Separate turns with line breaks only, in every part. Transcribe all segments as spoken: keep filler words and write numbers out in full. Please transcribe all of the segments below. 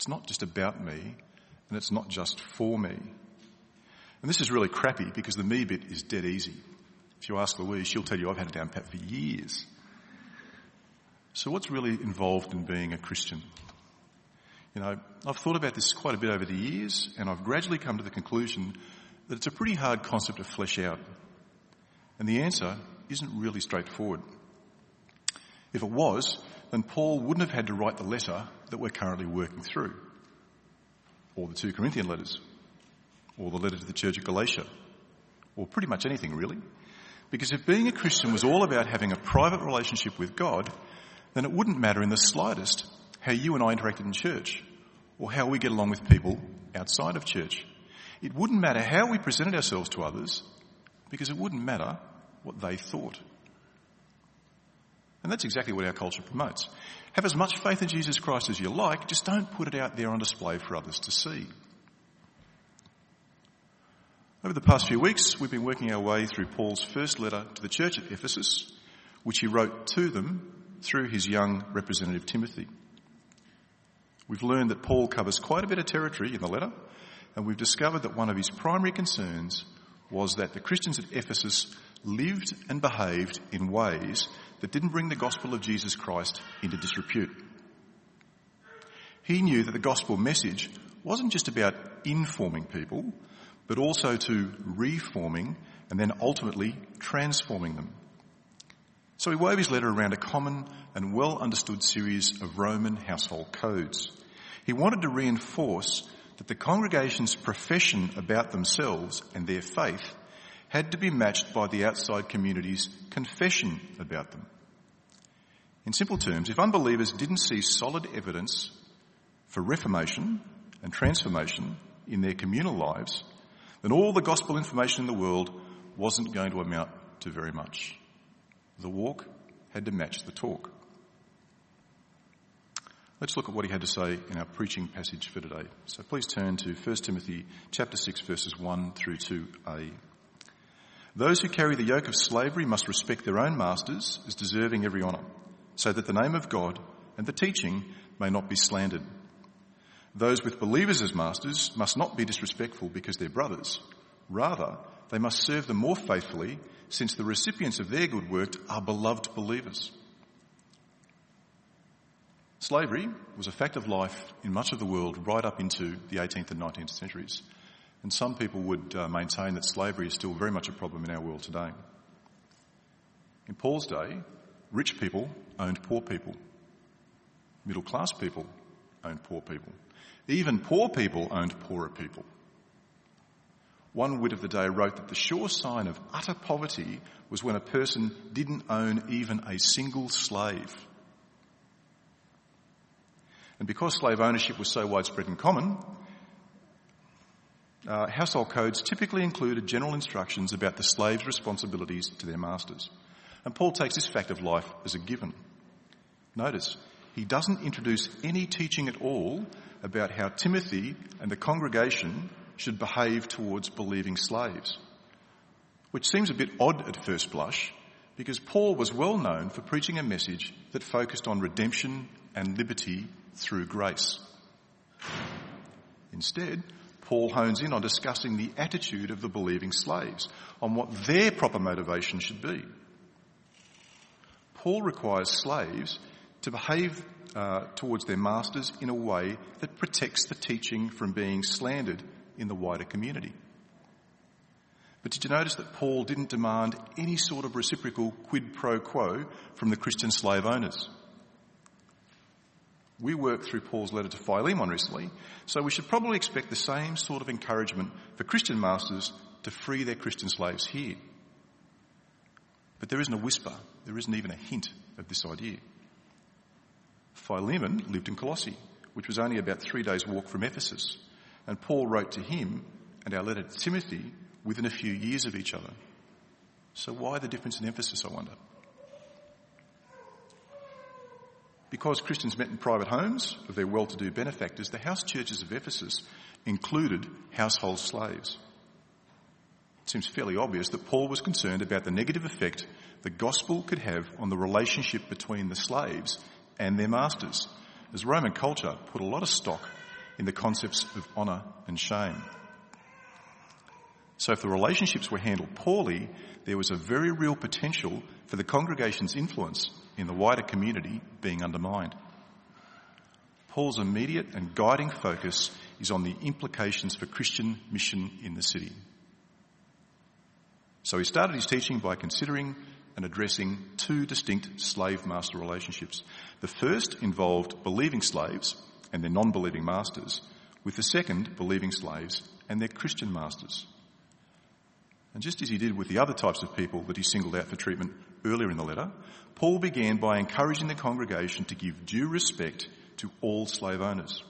It's not just about me, and it's not just for me. And this is really crappy because the me bit is dead easy. If you ask Louise, she'll tell you I've had it down pat for years. So what's really involved in being a Christian? You know, I've thought about this quite a bit over the years, and I've gradually come to the conclusion that it's a pretty hard concept to flesh out. And the answer isn't really straightforward. If it was, then Paul wouldn't have had to write the letter that we're currently working through, or the two Corinthian letters, or the letter to the church of Galatia, or pretty much anything really. Because if being a Christian was all about having a private relationship with God, then it wouldn't matter in the slightest how you and I interacted in church, or how we get along with people outside of church. It wouldn't matter how we presented ourselves to others, because it wouldn't matter what they thought. And that's exactly what our culture promotes. Have as much faith in Jesus Christ as you like, just don't put it out there on display for others to see. Over the past few weeks, we've been working our way through Paul's first letter to the church at Ephesus, which he wrote to them through his young representative Timothy. We've learned that Paul covers quite a bit of territory in the letter, and we've discovered that one of his primary concerns was that the Christians at Ephesus lived and behaved in ways that didn't bring the gospel of Jesus Christ into disrepute. He knew that the gospel message wasn't just about informing people, but also to reforming and then ultimately transforming them. So he wove his letter around a common and well understood series of Roman household codes. He wanted to reinforce that the congregation's profession about themselves and their faith had to be matched by the outside community's confession about them. In simple terms, if unbelievers didn't see solid evidence for reformation and transformation in their communal lives, then all the gospel information in the world wasn't going to amount to very much. The walk had to match the talk. Let's look at what he had to say in our preaching passage for today. So please turn to First Timothy chapter six, verses one through two a. Those who carry the yoke of slavery must respect their own masters as deserving every honour, so that the name of God and the teaching may not be slandered. Those with believers as masters must not be disrespectful because they're brothers. Rather, they must serve them more faithfully, since the recipients of their good work are beloved believers. Slavery was a fact of life in much of the world right up into the eighteenth and nineteenth centuries. And some people would uh, maintain that slavery is still very much a problem in our world today. In Paul's day, rich people owned poor people. Middle class people owned poor people. Even poor people owned poorer people. One wit of the day wrote that the sure sign of utter poverty was when a person didn't own even a single slave. And because slave ownership was so widespread and common, uh, household codes typically included general instructions about the slaves' responsibilities to their masters. And Paul takes this fact of life as a given. Notice, he doesn't introduce any teaching at all about how Timothy and the congregation should behave towards believing slaves, which seems a bit odd at first blush, because Paul was well known for preaching a message that focused on redemption and liberty through grace. Instead, Paul hones in on discussing the attitude of the believing slaves, on what their proper motivation should be. Paul requires slaves to behave uh, towards their masters in a way that protects the teaching from being slandered in the wider community. But did you notice that Paul didn't demand any sort of reciprocal quid pro quo from the Christian slave owners? We worked through Paul's letter to Philemon recently, so we should probably expect the same sort of encouragement for Christian masters to free their Christian slaves here. But there isn't a whisper, there isn't even a hint of this idea. Philemon lived in Colossae, which was only about three days' walk from Ephesus, and Paul wrote to him and our letter to Timothy within a few years of each other. So why the difference in emphasis, I wonder? Because Christians met in private homes of their well-to-do benefactors, the house churches of Ephesus included household slaves. It seems fairly obvious that Paul was concerned about the negative effect the gospel could have on the relationship between the slaves and their masters, as Roman culture put a lot of stock in the concepts of honour and shame. So if the relationships were handled poorly, there was a very real potential for the congregation's influence in the wider community being undermined. Paul's immediate and guiding focus is on the implications for Christian mission in the city. So he started his teaching by considering and addressing two distinct slave-master relationships. The first involved believing slaves and their non-believing masters, with the second believing slaves and their Christian masters. And just as he did with the other types of people that he singled out for treatment earlier in the letter, Paul began by encouraging the congregation to give due respect to all slave owners.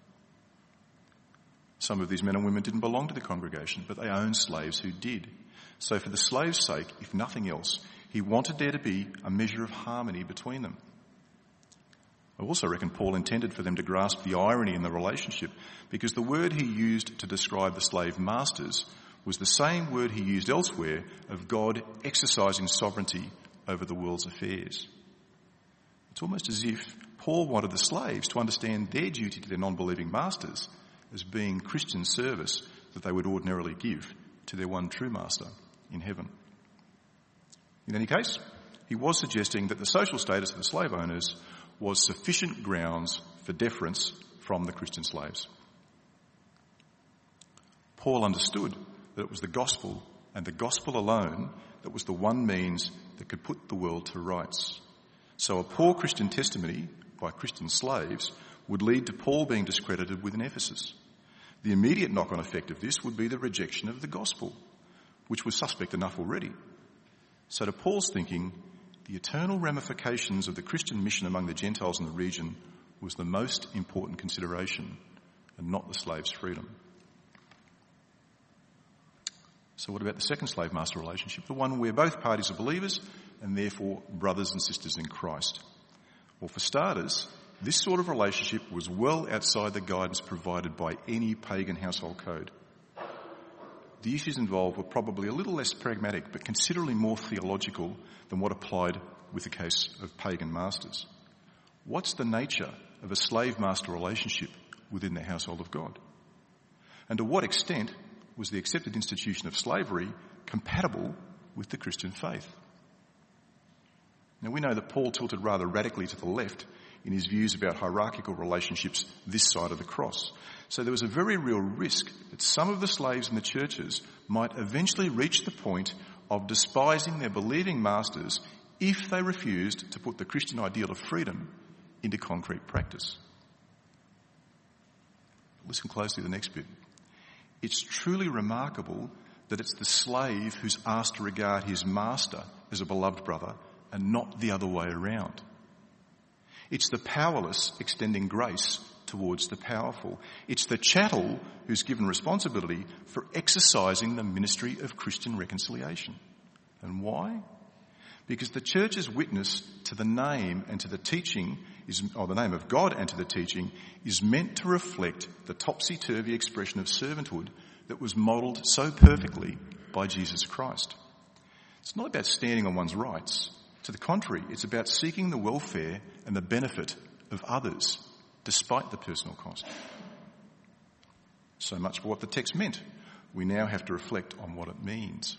Some of these men and women didn't belong to the congregation, but they owned slaves who did. So for the slaves' sake, if nothing else, he wanted there to be a measure of harmony between them. I also reckon Paul intended for them to grasp the irony in the relationship, because the word he used to describe the slave masters was the same word he used elsewhere of God exercising sovereignty over the world's affairs. It's almost as if Paul wanted the slaves to understand their duty to their non-believing masters as being Christian service that they would ordinarily give to their one true master in heaven. In any case, he was suggesting that the social status of the slave owners was sufficient grounds for deference from the Christian slaves. Paul understood that it was the gospel and the gospel alone that was the one means that could put the world to rights. So a poor Christian testimony by Christian slaves would lead to Paul being discredited within Ephesus. The immediate knock-on effect of this would be the rejection of the gospel, which was suspect enough already. So to Paul's thinking, the eternal ramifications of the Christian mission among the Gentiles in the region was the most important consideration, and not the slave's freedom. So what about the second slave-master relationship, the one where both parties are believers and therefore brothers and sisters in Christ? Well, for starters, this sort of relationship was well outside the guidance provided by any pagan household code. The issues involved were probably a little less pragmatic, but considerably more theological than what applied with the case of pagan masters. What's the nature of a slave-master relationship within the household of God? And to what extent was the accepted institution of slavery compatible with the Christian faith? Now, we know that Paul tilted rather radically to the left in his views about hierarchical relationships this side of the cross. So there was a very real risk that some of the slaves in the churches might eventually reach the point of despising their believing masters if they refused to put the Christian ideal of freedom into concrete practice. Listen closely to the next bit. It's truly remarkable that it's the slave who's asked to regard his master as a beloved brother and not the other way around. It's the powerless extending grace towards the powerful. It's the chattel who's given responsibility for exercising the ministry of Christian reconciliation. And why? Because the church's witness to the name and to the teaching, is, or the name of God and to the teaching, is meant to reflect the topsy-turvy expression of servanthood that was modelled so perfectly by Jesus Christ. It's not about standing on one's rights. To the contrary, it's about seeking the welfare and the benefit of others, despite the personal cost. So much for what the text meant. We now have to reflect on what it means.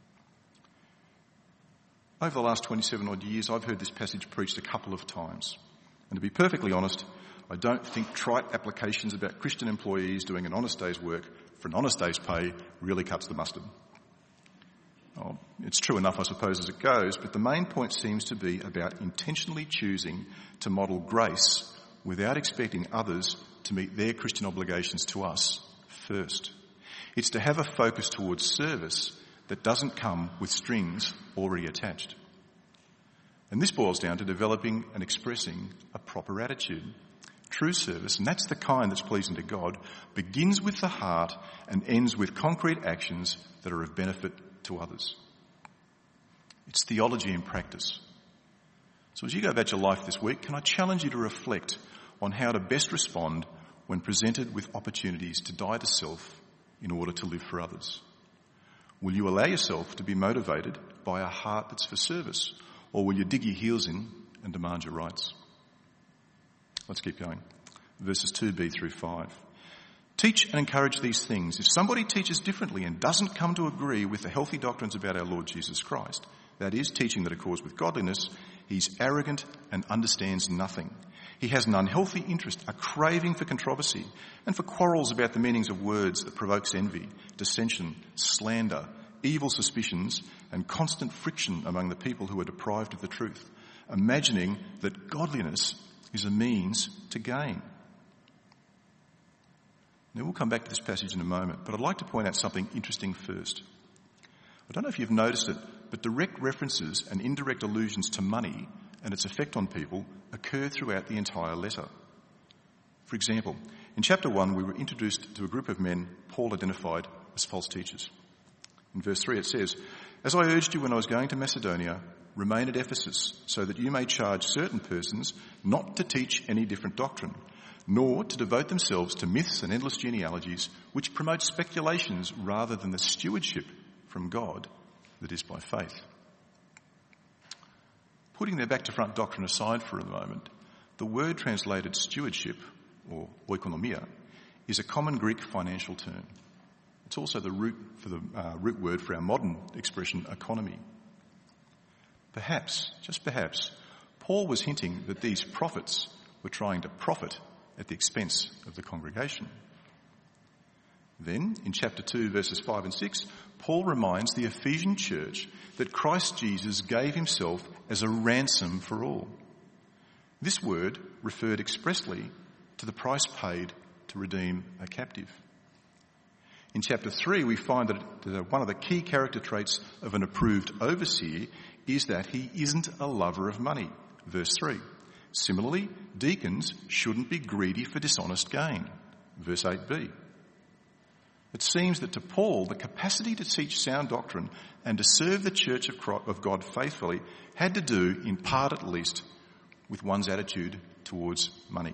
Over the last twenty-seven odd years, I've heard this passage preached a couple of times. And to be perfectly honest, I don't think trite applications about Christian employees doing an honest day's work for an honest day's pay really cuts the mustard. Oh, it's true enough, I suppose, as it goes, but the main point seems to be about intentionally choosing to model grace without expecting others to meet their Christian obligations to us first. It's to have a focus towards service that doesn't come with strings already attached. And this boils down to developing and expressing a proper attitude. True service, and that's the kind that's pleasing to God, begins with the heart and ends with concrete actions that are of benefit to others. It's theology in practice. So as you go about your life this week, can I challenge you to reflect on how to best respond when presented with opportunities to die to self in order to live for others? Will you allow yourself to be motivated by a heart that's for service, or will you dig your heels in and demand your rights? Let's keep going. Verses two b through five. Teach and encourage these things. If somebody teaches differently and doesn't come to agree with the healthy doctrines about our Lord Jesus Christ, that is, teaching that accords with godliness, he's arrogant and understands nothing. He has an unhealthy interest, a craving for controversy, and for quarrels about the meanings of words that provokes envy, dissension, slander, evil suspicions, and constant friction among the people who are deprived of the truth, imagining that godliness is a means to gain. Now, we'll come back to this passage in a moment, but I'd like to point out something interesting first. I don't know if you've noticed it, but direct references and indirect allusions to money and its effect on people occur throughout the entire letter. For example, in chapter one, we were introduced to a group of men Paul identified as false teachers. In verse three, it says, "As I urged you when I was going to Macedonia, remain at Ephesus, so that you may charge certain persons not to teach any different doctrine, nor to devote themselves to myths and endless genealogies, which promote speculations rather than the stewardship from God that is by faith." Putting their back-to-front doctrine aside for a moment, the word translated stewardship, or oikonomia, is a common Greek financial term. It's also the root for the uh, root word for our modern expression economy. Perhaps, just perhaps, Paul was hinting that these prophets were trying to profit at the expense of the congregation. Then, in chapter two, verses five and six, Paul reminds the Ephesian church that Christ Jesus gave himself as a ransom for all. This word referred expressly to the price paid to redeem a captive. In chapter three, we find that one of the key character traits of an approved overseer is that he isn't a lover of money. Verse three. Similarly, deacons shouldn't be greedy for dishonest gain. Verse eight b. It seems that to Paul, the capacity to teach sound doctrine and to serve the church of God faithfully had to do, in part at least, with one's attitude towards money.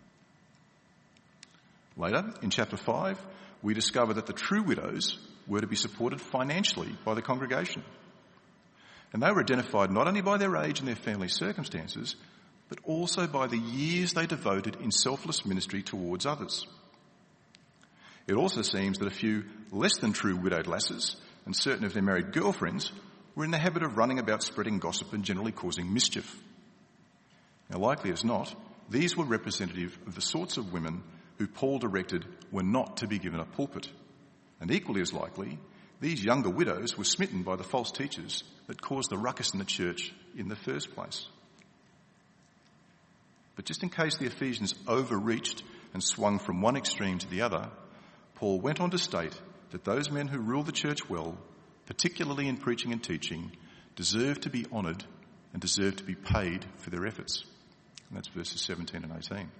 Later, in chapter five, we discover that the true widows were to be supported financially by the congregation. And they were identified not only by their age and their family circumstances, but also by the years they devoted in selfless ministry towards others. It also seems that a few less than true widowed lasses and certain of their married girlfriends were in the habit of running about spreading gossip and generally causing mischief. Now, likely as not, these were representative of the sorts of women who Paul directed were not to be given a pulpit. And equally as likely, these younger widows were smitten by the false teachers that caused the ruckus in the church in the first place. But just in case the Ephesians overreached and swung from one extreme to the other, Paul went on to state that those men who rule the church well, particularly in preaching and teaching, deserve to be honoured and deserve to be paid for their efforts. And that's verses seventeen and eighteen.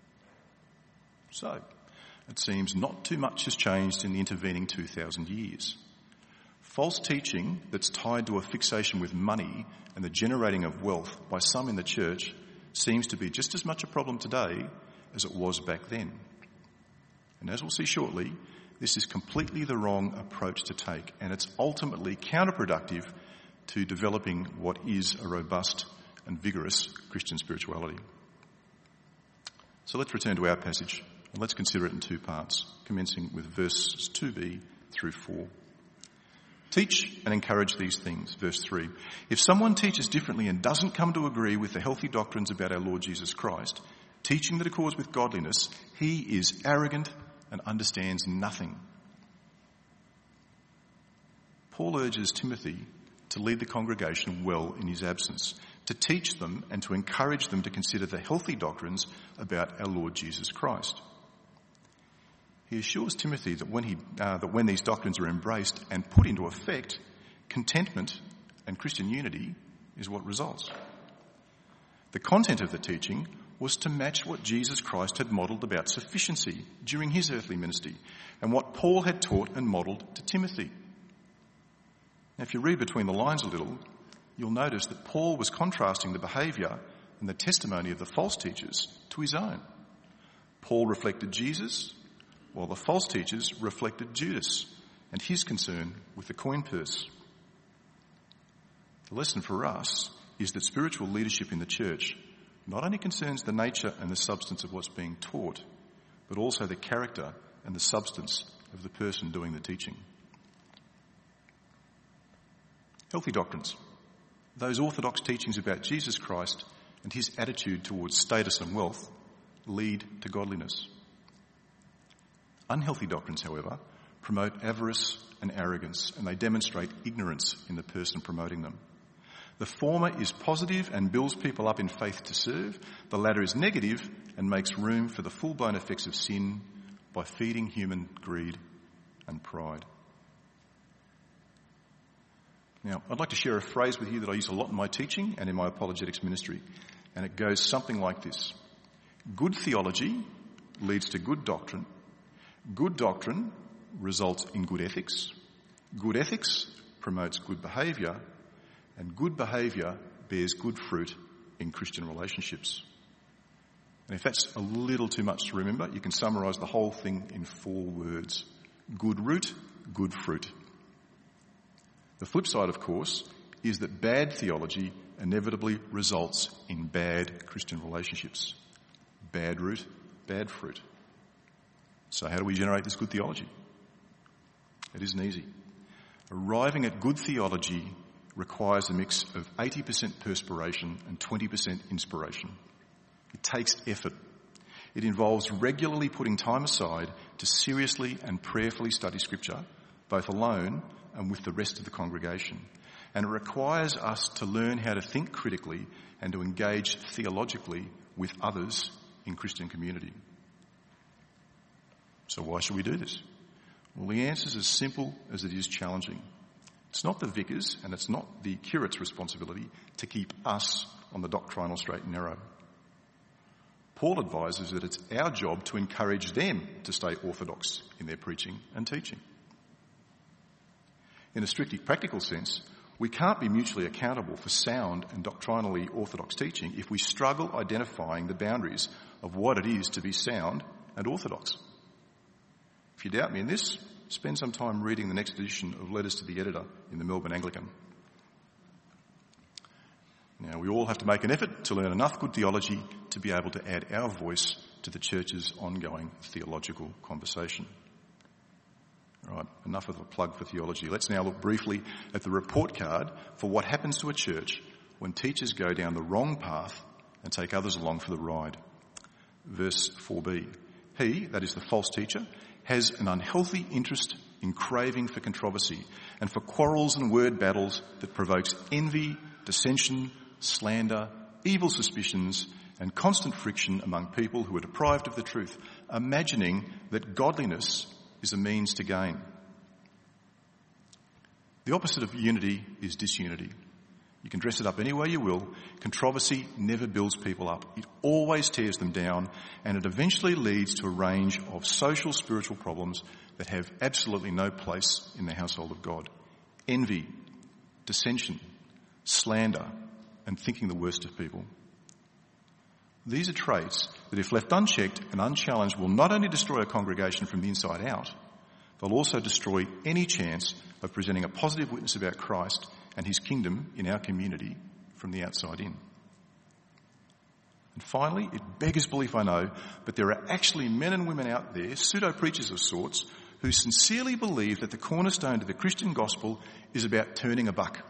So, it seems not too much has changed in the intervening two thousand years. False teaching that's tied to a fixation with money and the generating of wealth by some in the church seems to be just as much a problem today as it was back then. And as we'll see shortly, this is completely the wrong approach to take, and it's ultimately counterproductive to developing what is a robust and vigorous Christian spirituality. So let's return to our passage, and let's consider it in two parts, commencing with verses two b through four. Teach and encourage these things. Verse three. If someone teaches differently and doesn't come to agree with the healthy doctrines about our Lord Jesus Christ, teaching that accords with godliness, he is arrogant and understands nothing. Paul urges Timothy to lead the congregation well in his absence, to teach them and to encourage them to consider the healthy doctrines about our Lord Jesus Christ. He assures Timothy that when, he, uh, that when these doctrines are embraced and put into effect, contentment and Christian unity is what results. The content of the teaching was to match what Jesus Christ had modelled about sufficiency during his earthly ministry and what Paul had taught and modelled to Timothy. Now, if you read between the lines a little, you'll notice that Paul was contrasting the behaviour and the testimony of the false teachers to his own. Paul reflected Jesus, while the false teachers reflected Judas and his concern with the coin purse. The lesson for us is that spiritual leadership in the church not only concerns the nature and the substance of what's being taught, but also the character and the substance of the person doing the teaching. Healthy doctrines. Those orthodox teachings about Jesus Christ and his attitude towards status and wealth lead to godliness. Unhealthy doctrines, however, promote avarice and arrogance, and they demonstrate ignorance in the person promoting them. The former is positive and builds people up in faith to serve. The latter is negative and makes room for the full-blown effects of sin by feeding human greed and pride. Now, I'd like to share a phrase with you that I use a lot in my teaching and in my apologetics ministry, and it goes something like this. Good theology leads to good doctrine. Good doctrine results in good ethics. Good ethics promotes good behaviour, and good behaviour bears good fruit in Christian relationships. And if that's a little too much to remember, you can summarise the whole thing in four words. Good root, good fruit. The flip side, of course, is that bad theology inevitably results in bad Christian relationships. Bad root, bad fruit. So how do we generate this good theology? It isn't easy. Arriving at good theology requires a mix of eighty percent perspiration and twenty percent inspiration. It takes effort. It involves regularly putting time aside to seriously and prayerfully study Scripture, both alone and with the rest of the congregation. And it requires us to learn how to think critically and to engage theologically with others in Christian community. So why should we do this? Well, the answer is as simple as it is challenging. It's not the vicar's and it's not the curate's responsibility to keep us on the doctrinal straight and narrow. Paul advises that it's our job to encourage them to stay orthodox in their preaching and teaching. In a strictly practical sense, we can't be mutually accountable for sound and doctrinally orthodox teaching if we struggle identifying the boundaries of what it is to be sound and orthodox. If you doubt me in this, spend some time reading the next edition of Letters to the Editor in the Melbourne Anglican. Now, we all have to make an effort to learn enough good theology to be able to add our voice to the church's ongoing theological conversation. All right, enough of a plug for theology. Let's now look briefly at the report card for what happens to a church when teachers go down the wrong path and take others along for the ride. Verse four b. He, that is the false teacher, has an unhealthy interest in craving for controversy and for quarrels and word battles that provokes envy, dissension, slander, evil suspicions, and constant friction among people who are deprived of the truth, imagining that godliness is a means to gain. The opposite of unity is disunity. You can dress it up any way you will. Controversy never builds people up. It always tears them down, and it eventually leads to a range of social, spiritual problems that have absolutely no place in the household of God. Envy, dissension, slander, and thinking the worst of people. These are traits that, if left unchecked and unchallenged, will not only destroy a congregation from the inside out, they'll also destroy any chance of presenting a positive witness about Christ and his kingdom in our community from the outside in. And finally, it beggars belief, I know, but there are actually men and women out there, pseudo-preachers of sorts, who sincerely believe that the cornerstone of the Christian gospel is about turning a buck.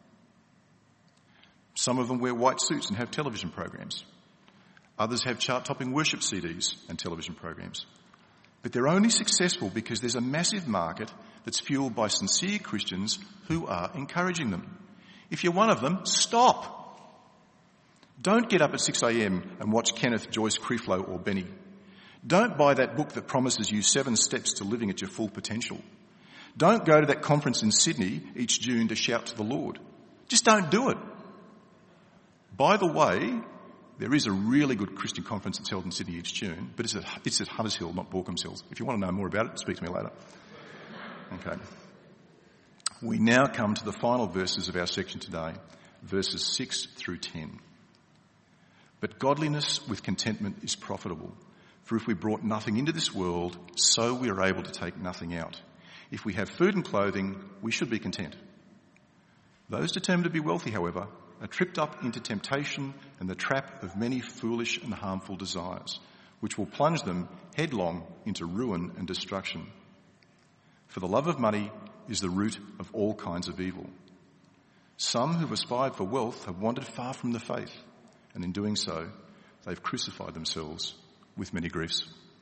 Some of them wear white suits and have television programs. Others have chart-topping worship C Ds and television programs. But they're only successful because there's a massive market that's fueled by sincere Christians who are encouraging them. If you're one of them, stop. Don't get up at six a.m. and watch Kenneth, Joyce, Creflo or Benny. Don't buy that book that promises you seven steps to living at your full potential. Don't go to that conference in Sydney each June to shout to the Lord. Just don't do it. By the way, there is a really good Christian conference that's held in Sydney each June, but it's at, it's at Hunters Hill, not Borkham's Hill. If you want to know more about it, speak to me later. Okay. We now come to the final verses of our section today, verses six through ten. But godliness with contentment is profitable, for if we brought nothing into this world, so we are able to take nothing out. If we have food and clothing, we should be content. Those determined to be wealthy, however, are tripped up into temptation and the trap of many foolish and harmful desires, which will plunge them headlong into ruin and destruction. For the love of money is the root of all kinds of evil. Some who've aspired for wealth have wandered far from the faith, and in doing so, they've crucified themselves with many griefs.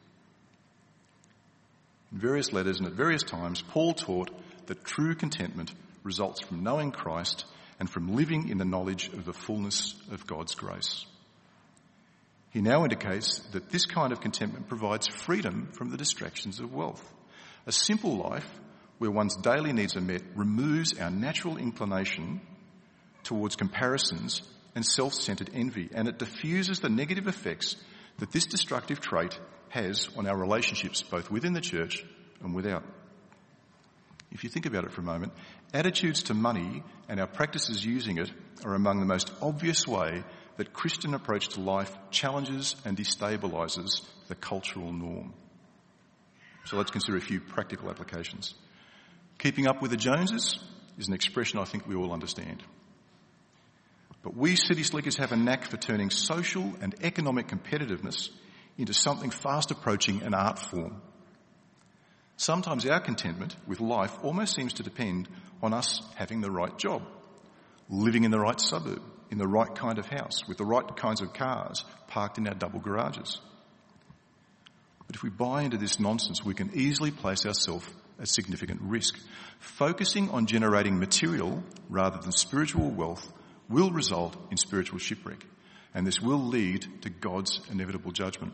In various letters and at various times, Paul taught that true contentment results from knowing Christ and from living in the knowledge of the fullness of God's grace. He now indicates that this kind of contentment provides freedom from the distractions of wealth. A simple life where one's daily needs are met removes our natural inclination towards comparisons and self-centered envy, and it diffuses the negative effects that this destructive trait has on our relationships both within the church and without. If you think about it for a moment, attitudes to money and our practices using it are among the most obvious way that Christian approach to life challenges and destabilises the cultural norm. So let's consider a few practical applications. Keeping up with the Joneses is an expression I think we all understand. But we city slickers have a knack for turning social and economic competitiveness into something fast approaching an art form. Sometimes our contentment with life almost seems to depend on us having the right job, living in the right suburb, in the right kind of house, with the right kinds of cars parked in our double garages. But if we buy into this nonsense, we can easily place ourselves at significant risk. Focusing on generating material rather than spiritual wealth will result in spiritual shipwreck, and this will lead to God's inevitable judgment.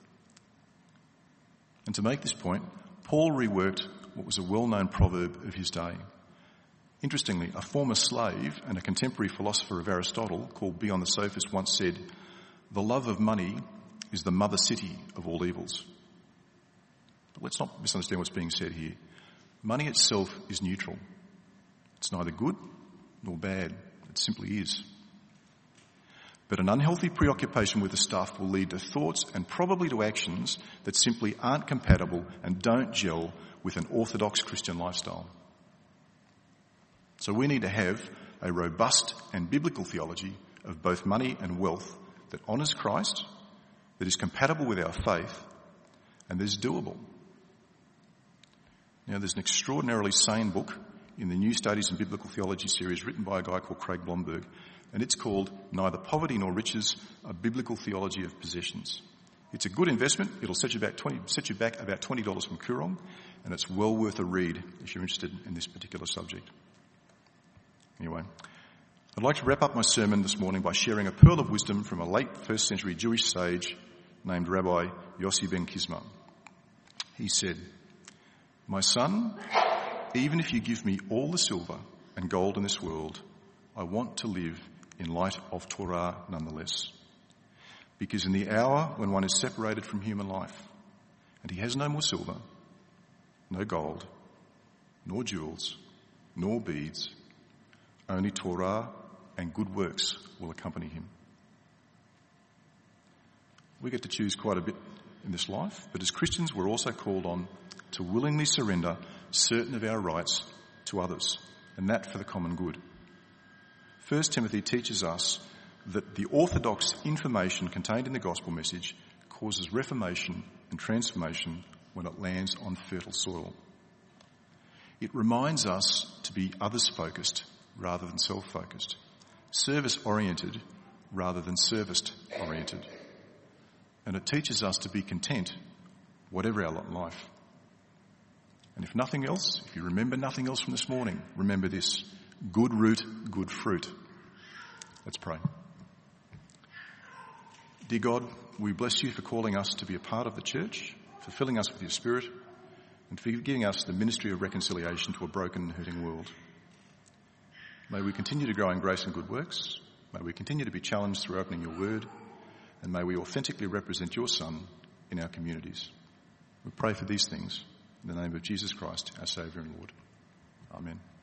And to make this point, Paul reworked what was a well-known proverb of his day. Interestingly, a former slave and a contemporary philosopher of Aristotle called Beyond the Sophist once said, "The love of money is the mother city of all evils." But let's not misunderstand what's being said here. Money itself is neutral. It's neither good nor bad. It simply is. But an unhealthy preoccupation with the stuff will lead to thoughts and probably to actions that simply aren't compatible and don't gel with an orthodox Christian lifestyle. So we need to have a robust and biblical theology of both money and wealth that honours Christ, that is compatible with our faith, and that is doable. Now, there's an extraordinarily sane book in the New Studies in Biblical Theology series written by a guy called Craig Blomberg, and it's called Neither Poverty Nor Riches, A Biblical Theology of Possessions. It's a good investment. It'll set you back twenty, set you back about twenty dollars from Koorong, and it's well worth a read if you're interested in this particular subject. Anyway, I'd like to wrap up my sermon this morning by sharing a pearl of wisdom from a late first century Jewish sage named Rabbi Yossi ben Kisma. He said, "My son, even if you give me all the silver and gold in this world, I want to live in light of Torah nonetheless. Because in the hour when one is separated from human life, and he has no more silver, no gold, nor jewels, nor beads, only Torah and good works will accompany him." We get to choose quite a bit in this life, but as Christians we're also called on to willingly surrender certain of our rights to others, and that for the common good. First Timothy teaches us that the orthodox information contained in the gospel message causes reformation and transformation when it lands on fertile soil. It reminds us to be others-focused rather than self-focused, service-oriented rather than serviced-oriented. And it teaches us to be content, whatever our lot in life. And if nothing else, if you remember nothing else from this morning, remember this: good root, good fruit. Let's pray. Dear God, we bless you for calling us to be a part of the church, for filling us with your Spirit, and for giving us the ministry of reconciliation to a broken and hurting world. May we continue to grow in grace and good works. May we continue to be challenged through opening your word. And may we authentically represent your Son in our communities. We pray for these things in the name of Jesus Christ, our Saviour and Lord. Amen.